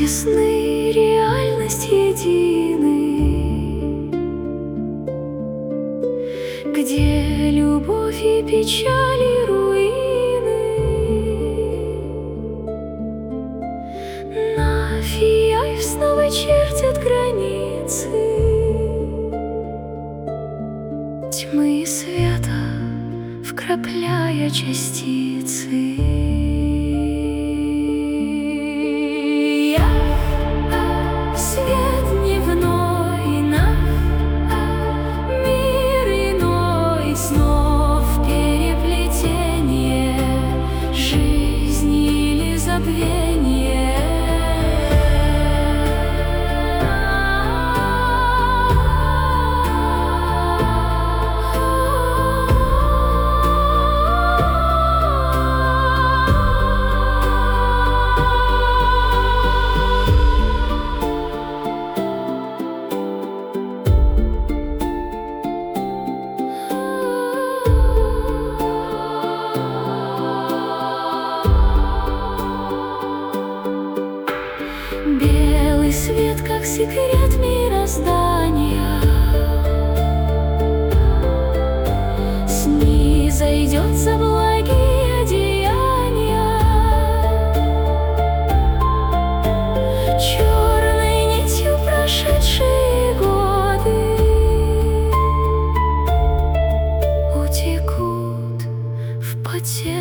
сны реальность едины, где любовь и печали руины. Навияев снова чертят границы тьмы и света, вкрапляя частицы. Белый свет, как секрет мироздания, снизойдет за благие деяния. Черной нитью прошедшие годы утекут в потерю.